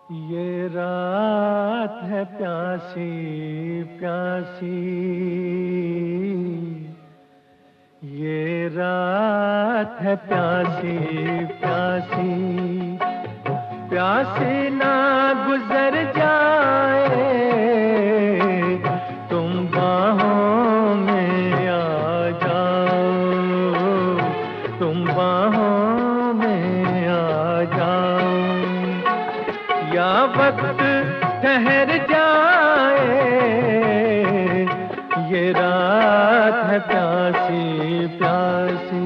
ये रात है प्यासी प्यासी, ये रात है प्यासी प्यासी, प्यासी ना गुजर जाए तुम बाहों में आ जाओ, तुम बाहों में आ जाओ, या वक्त ठहर जाए, ये रात है प्यासी प्यासी।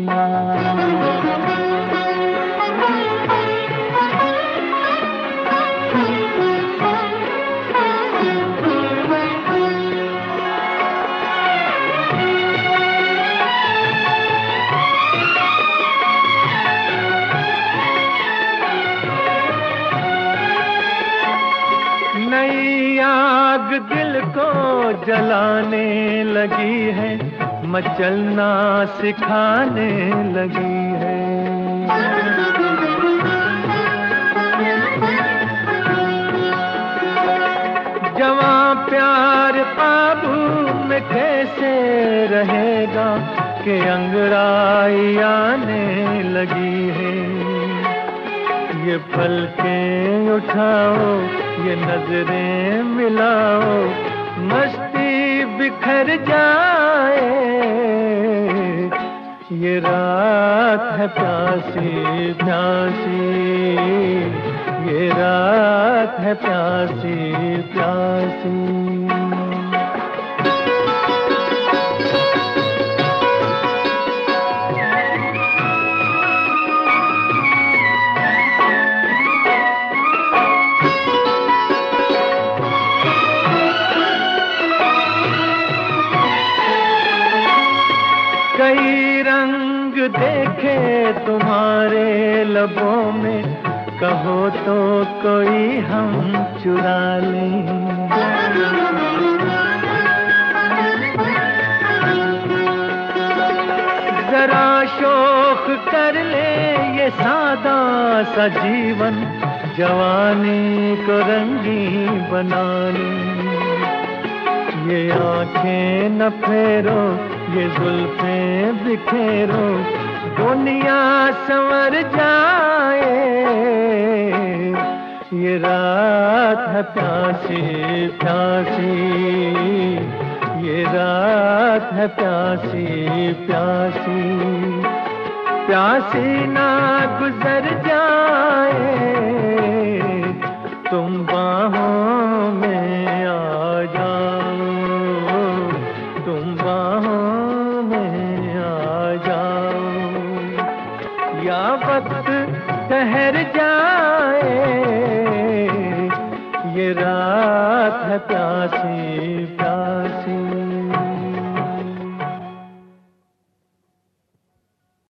नई आग दिल को जलाने लगी है, मचलना सिखाने लगी है। जवां प्यार काबू में कैसे रहेगा कि अंगड़ाई आने लगी है। ये पलकें उठाओ, ये नजरें मिलाओ, मस्ती बिखर जाए, ये रात है प्यासी प्यासी, ये रात है प्यासी प्यासी। कई रंग देखे तुम्हारे लबों में, कहो तो कोई हम चुरा लें। जरा शौक कर ले ये सादा सा जीवन, जवानी को रंगीन बना ले। ये आंखें न फेरो, ये जुल्फें बिखेरो, दुनिया संवर जाए, ये रात है प्यासी प्यासी, ये रात है प्यासी प्यासी, प्यासी ना गुजर जाए तुम बाहों में आ जाओ, तुम बाहों में आ जाओ, या वक्त ठहर जाए, ये रात है प्यासी।